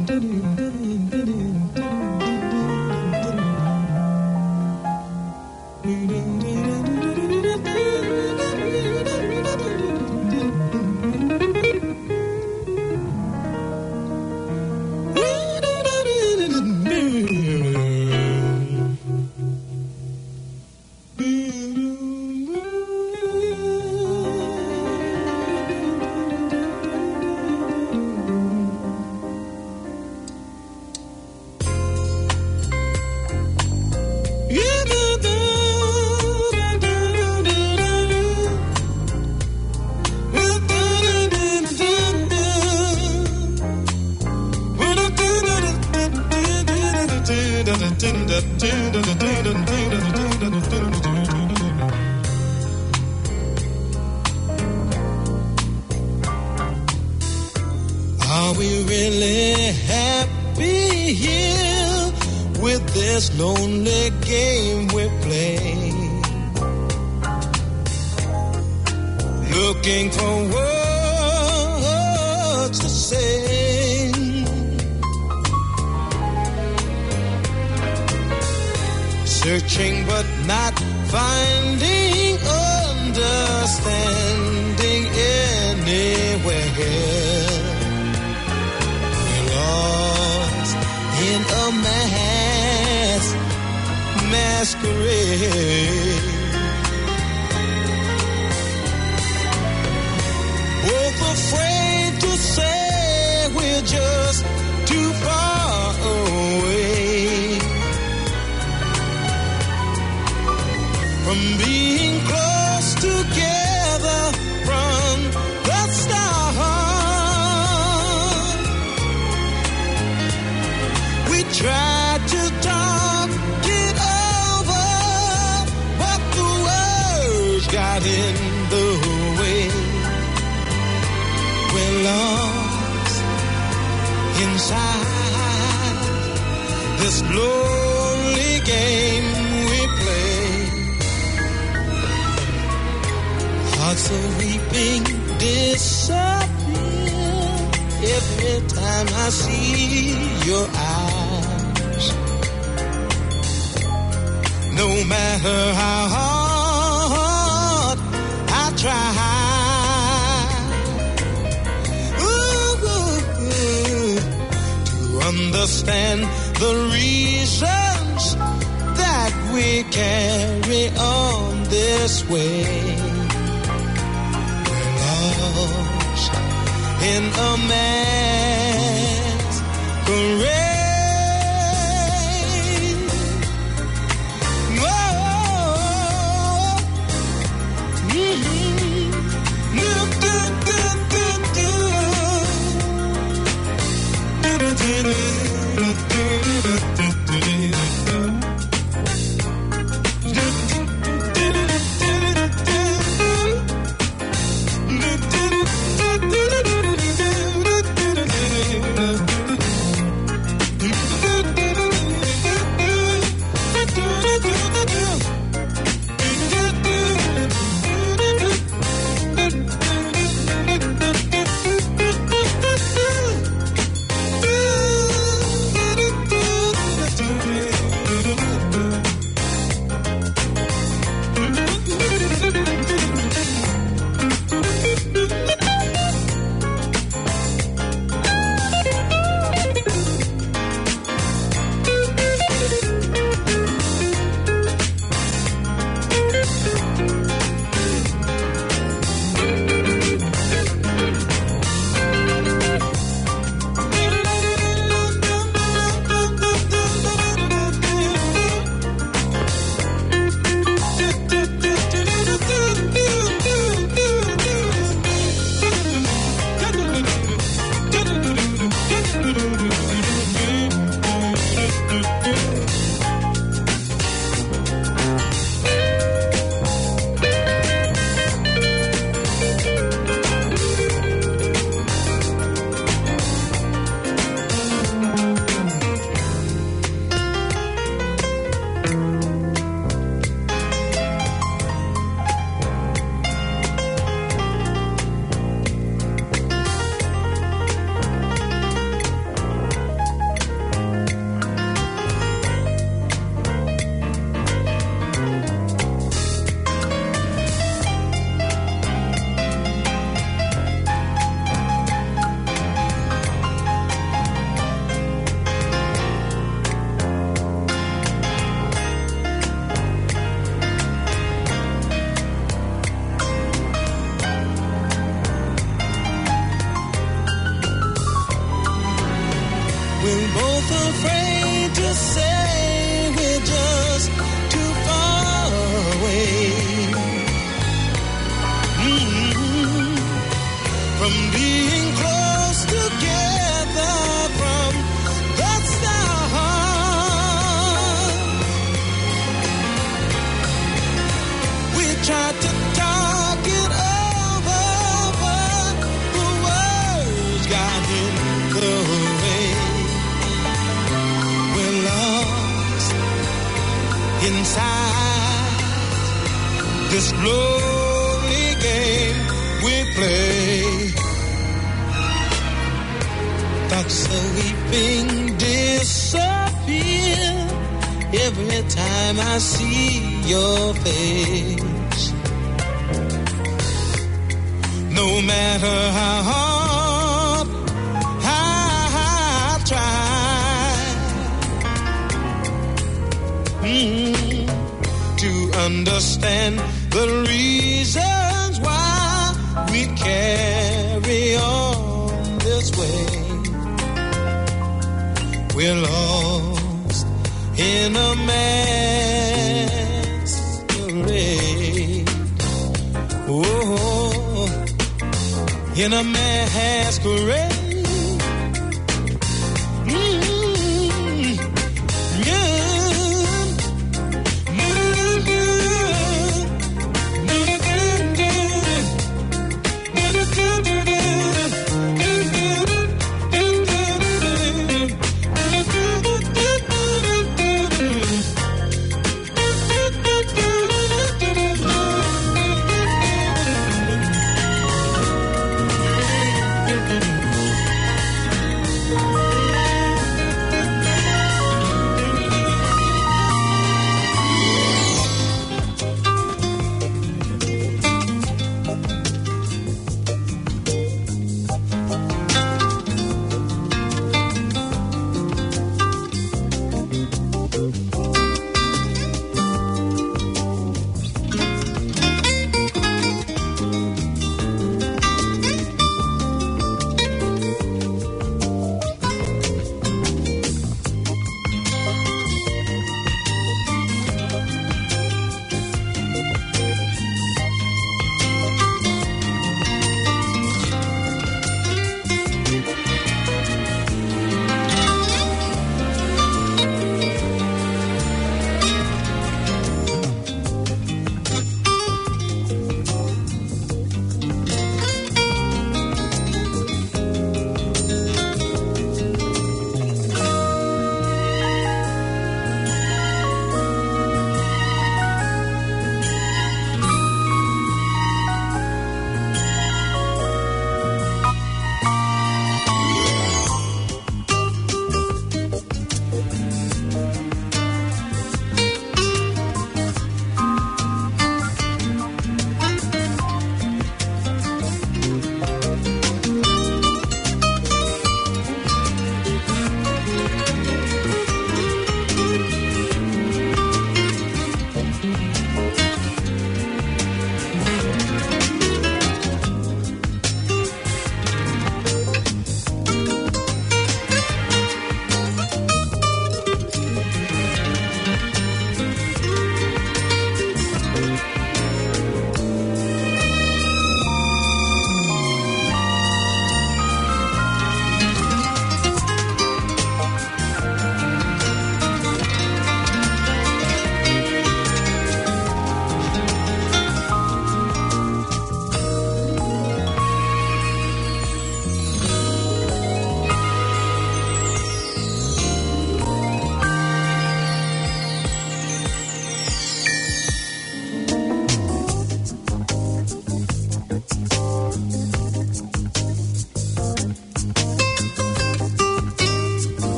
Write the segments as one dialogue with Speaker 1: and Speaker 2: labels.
Speaker 1: Are we really happy here with this lonely game we play? Looking for words to say, searching but not finding understanding anywhere. In a masquerade, both afraid to say we're just too far away from being close together from the start. We tried to talk it over, but the words got in the way. We're lost inside this lonely game we play. Hearts are weeping, disappear every time I see your eyes. No matter how hard I try, to understand the reasons that we carry on this way. We're lost in a masquerade. We're both afraid to say we're just too far away from being close together from the start. We tried to talk it over, but the words got in the way. We're lost inside this lonely game we play. Thoughts of weeping disappear every time I see your face. No matter how hard I try to understand the reasons why we carry on this way. We're lost in a masquerade. Oh, in a masquerade.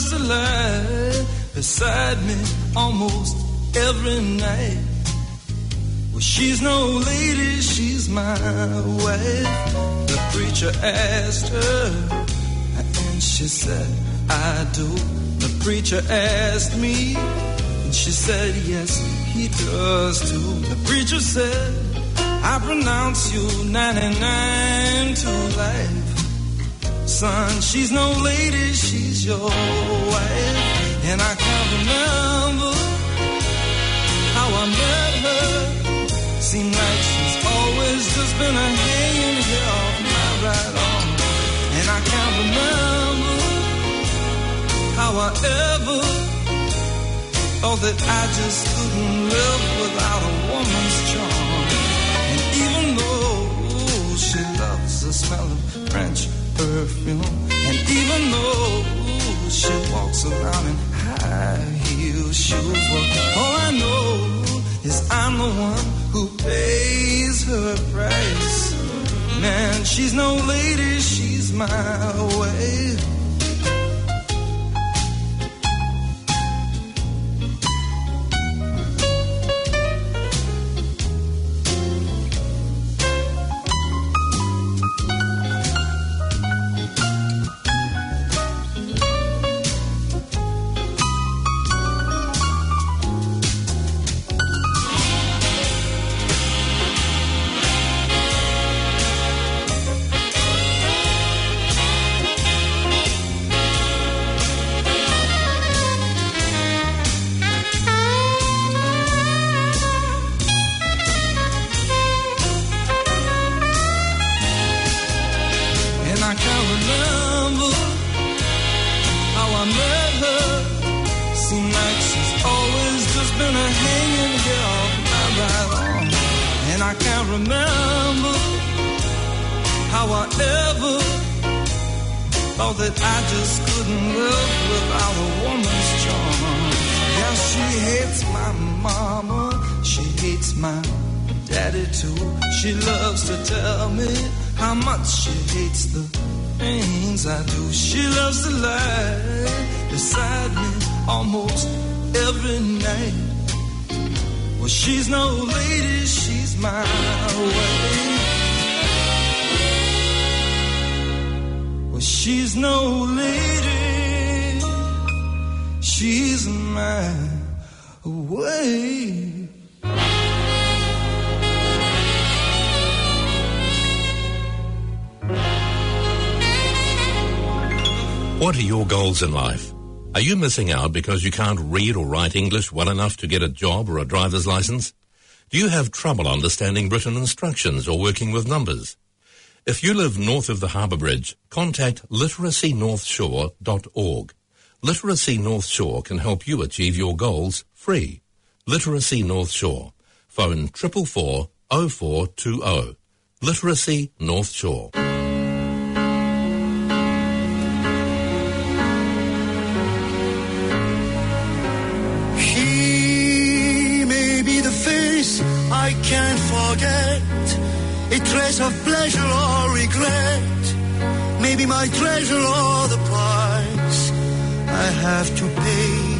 Speaker 1: loves to lie beside me almost every night. Well, she's no lady, she's my wife. The preacher asked her, and she said, I do. The preacher asked me, and she said, yes, he does too. The preacher said, I pronounce you 99 to life. Son, she's no lady, she's your wife. And I can't remember how I met her. Seemed like she's always just been a hanging here off my right arm. And I can't remember how I ever thought that I just couldn't live without a woman's charm. And even though she loves the smell of French perfume, and even though she walks around in high heel shoes, well, all I know is I'm the one who pays her price. Man, she's no lady, she's my wife. She's no lady, she's my wife. Well, she's no lady, she's my wife.
Speaker 2: What are your goals in life? Are you missing out because you can't read or write English well enough to get a job or a driver's license? Do you have trouble understanding written instructions or working with numbers? If you live north of the Harbour Bridge, contact literacynorthshore.org. Literacy North Shore can help you achieve your goals free. Literacy North Shore. Phone 444 0420. Literacy North Shore.
Speaker 3: I can't forget, a trace of pleasure or regret, maybe my treasure or the price I have to pay.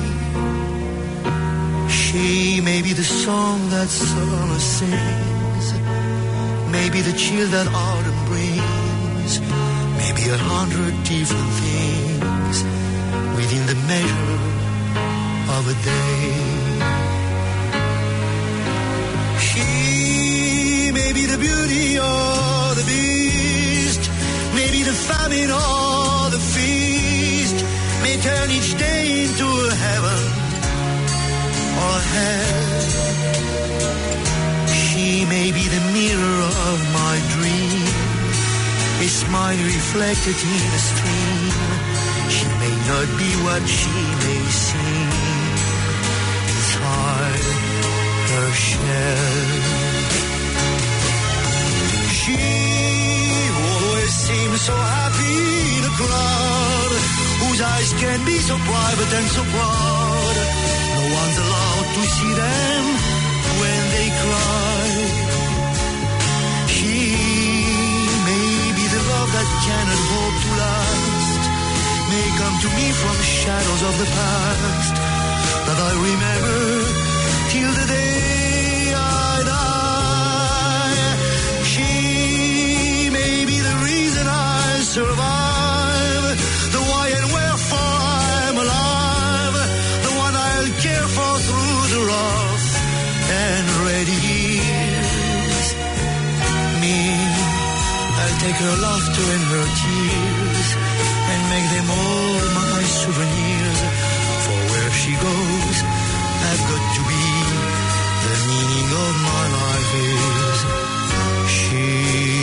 Speaker 3: She may be the song that summer sings, maybe the chill that autumn brings, maybe 100 different things within the measure of a day. She may be the beauty or the beast, maybe the famine or the feast, may turn each day into a heaven or hell. She may be the mirror of my dream, a smile reflected in a stream. She may not be what she may seem inside her shell. She always seems so happy in a crowd, whose eyes can be so private and so proud. No one's allowed to see them when they cry. She may be the love that cannot hope to last, may come to me from shadows of the past that I remember till the day I die. She may be the reason I survive, the why and wherefore I'm alive, the one I'll care for through the rough and ready years. Me, I'll take her laughter and her tears and make them all my souvenirs. For where she goes, I've got to be. The meaning of my life is she.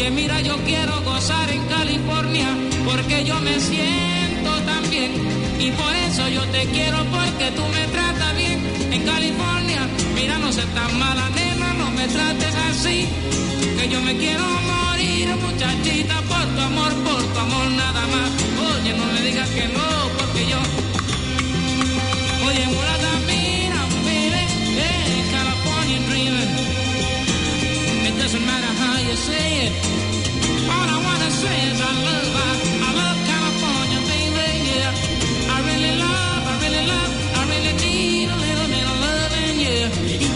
Speaker 4: Oye, mira, yo quiero gozar en California porque yo me siento tan bien. Y por eso yo te quiero porque tú me tratas bien. En California, mira, no seas tan mala, nena, no me trates así. Que yo me quiero morir, muchachita, por tu amor nada más. Oye, no me digas que no, porque yo... Oye, mulata, mira, baby, hey, California dreaming. It doesn't matter how you say it. All I wanna say is I love California, baby, yeah. I really need a little bit of loving, yeah.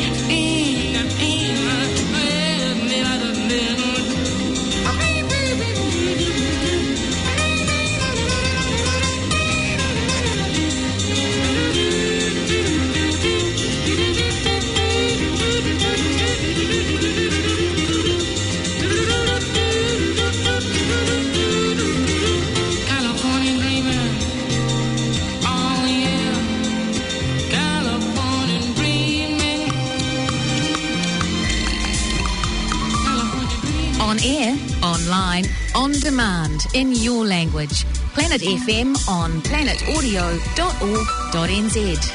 Speaker 5: On air, online, on demand, in your language. Planet FM on planetaudio.org.nz.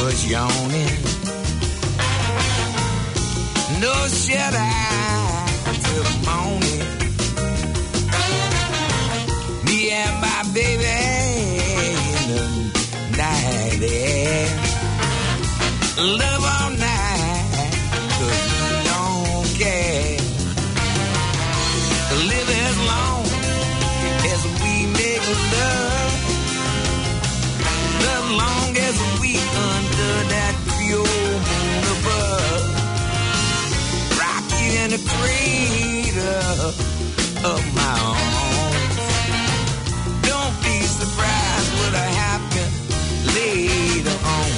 Speaker 3: us yawning. No shut eye till morning. Me and my baby in the night air. Love all night, 'cause we don't care. Live as long as we make love. As long as we under that Creole moon above. Rock you in the cradle of my arms. Don't be surprised what'll happen later on.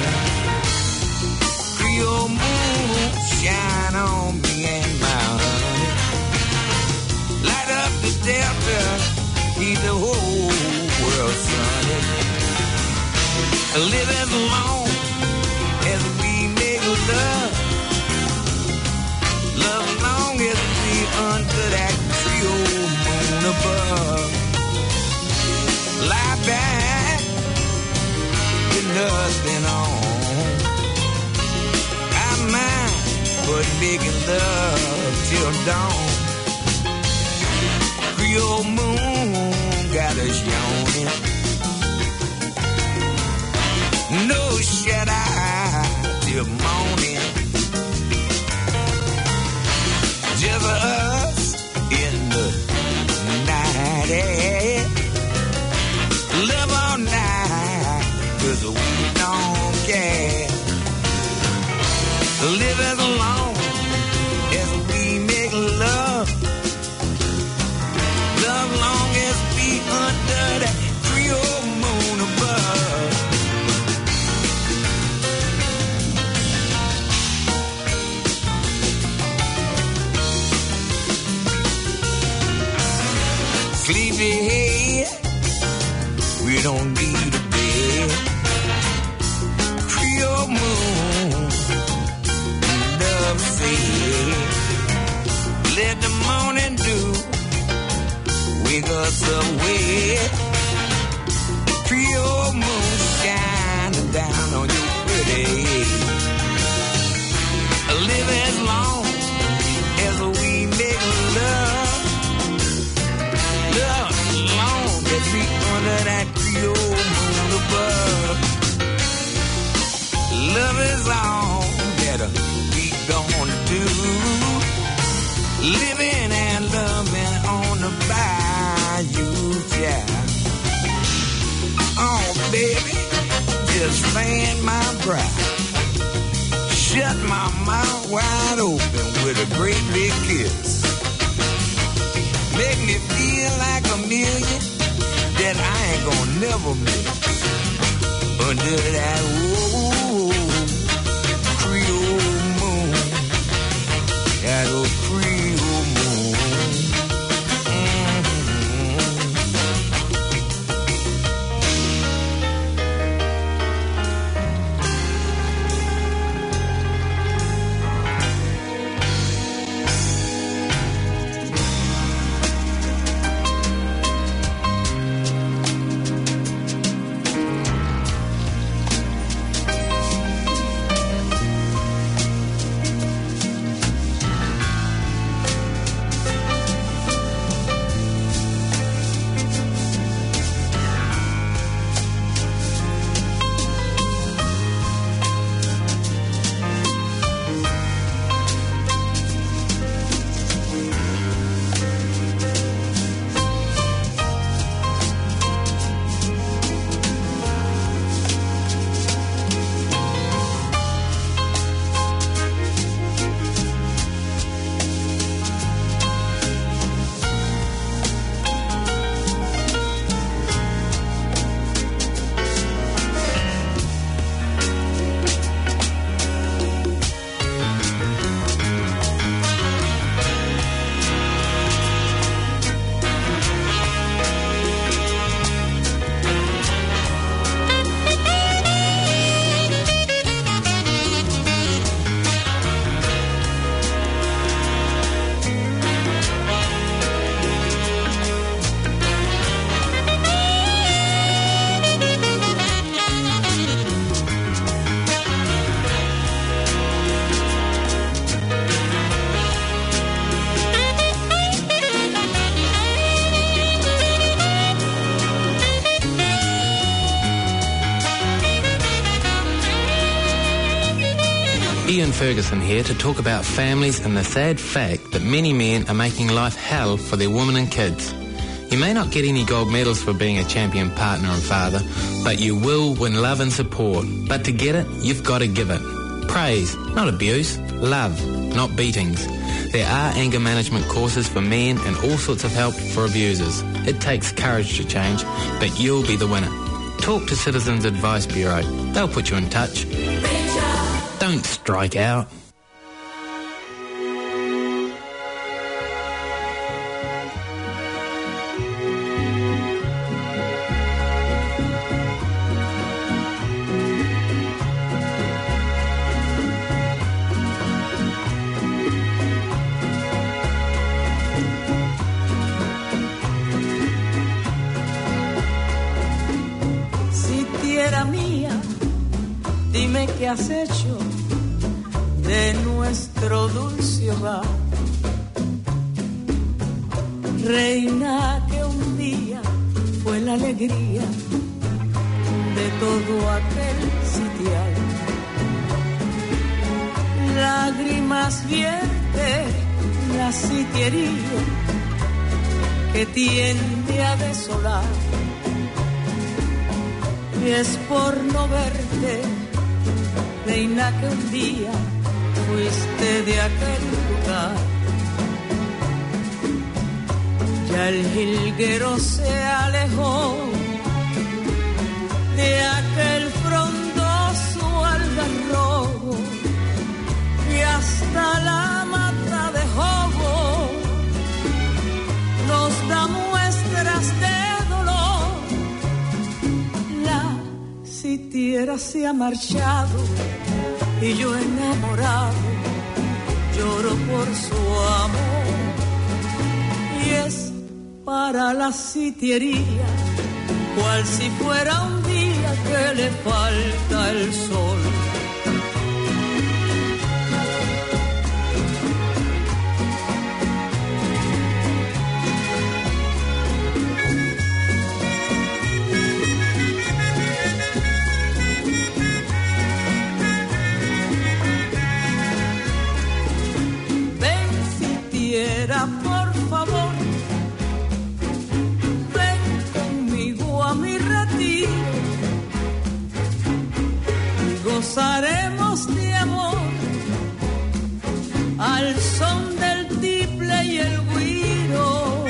Speaker 3: Creole moon shine on me and my honey. Light up the delta, keep the whole world sunny. Live as long as we make love. Love as long as we under that Creole moon above. Lie back with nothing on. I'm mine, but making love till dawn. Creole moon got us yawning. No shut eye till morning. Just us in the night air. Love all night, 'cause we don't care. Live as long as we make love. Love long as we under that Creole moon above. Sleepyhead, we don't need a bed. Creole moon, love said, let the morning dew wake us awake. Creole moon shining down on your pretty head. Live as long as we make love. Love long as we under that Creole moon above. Love is all that we gonna do. Living and loving on the bayou, yeah. Oh, baby, just fan my brow. Shut my mouth wide open with a great big kiss. Make me feel like a million that I ain't gonna never miss. Under that Creole moon, that old Creole moon.
Speaker 6: Ian Ferguson here to talk about families and the sad fact that many men are making life hell for their women and kids. You may not get any gold medals for being a champion partner and father, but you will win love and support. But to get it, you've got to give it. Praise, not abuse. Love, not beatings. There are anger management courses for men and all sorts of help for abusers. It takes courage to change, but you'll be the winner. Talk to Citizens Advice Bureau. They'll put you in touch. Don't strike out.
Speaker 7: ¿Qué has hecho de nuestro dulce hogar? Reina que un día fue la alegría de todo aquel sitial. Lágrimas vierte la sitiería que tiende a desolar. Y es por no verte, reina, que un día fuiste de aquel lugar. Ya el jilguero se alejó de aquel frondoso algarrobo y hasta la mata de jobo nos da muestras de dolor. La sitiera se ha marchado y yo enamorado lloro por su amor. Y es para la sitiería cual si fuera un día que le falta el sol. Por favor, ven conmigo a mi retiro y gozaremos de amor al son del tiple y el güiro.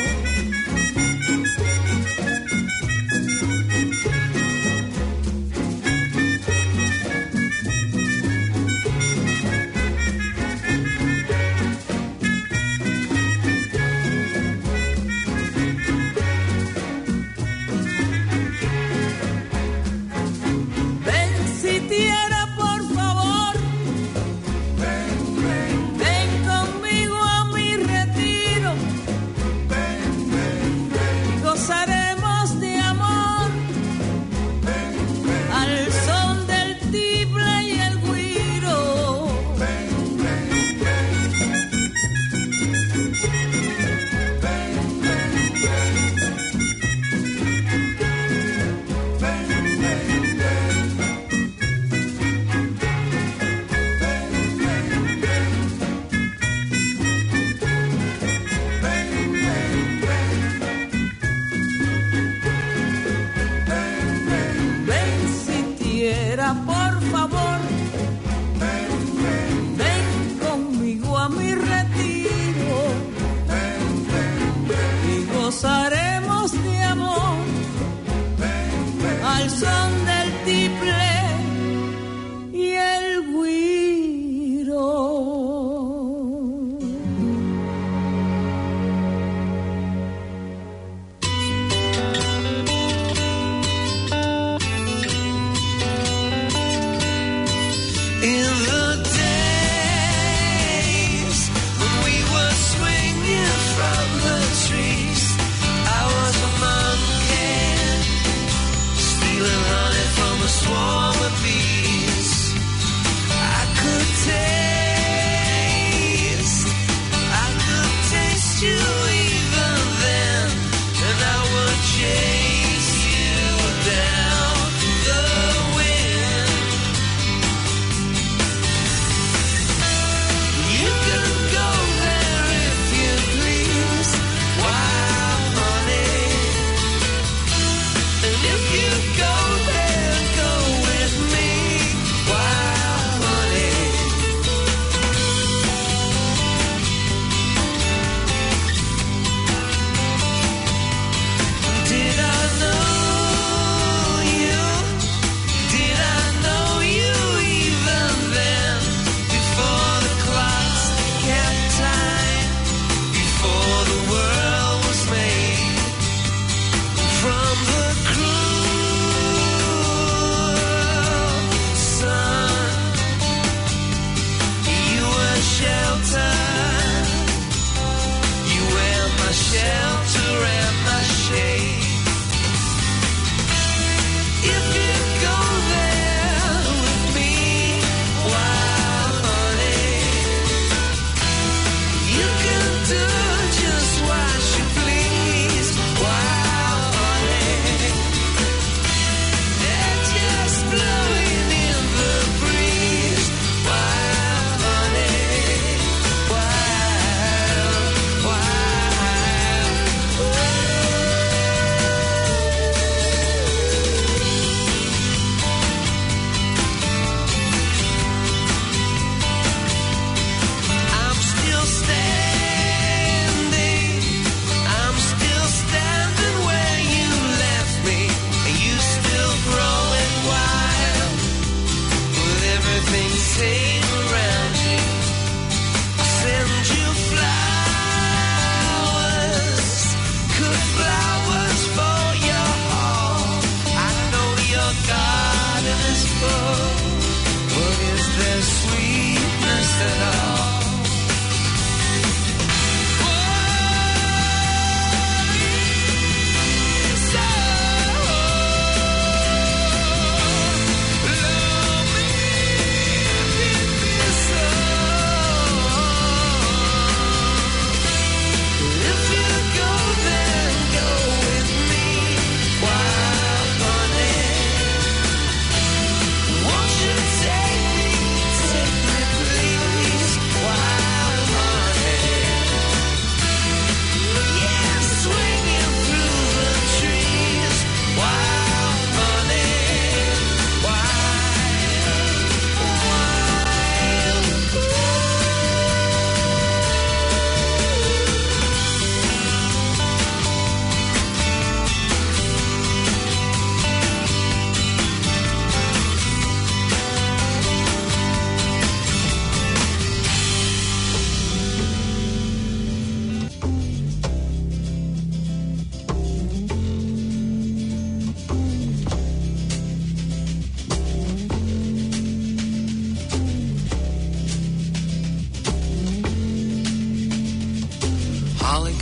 Speaker 7: Por favor, ven conmigo a mi retiro y gozaremos de amor al son del tiple y el güiro.
Speaker 1: Swarm of bees, I could taste you even then, and I would chase you down the wind.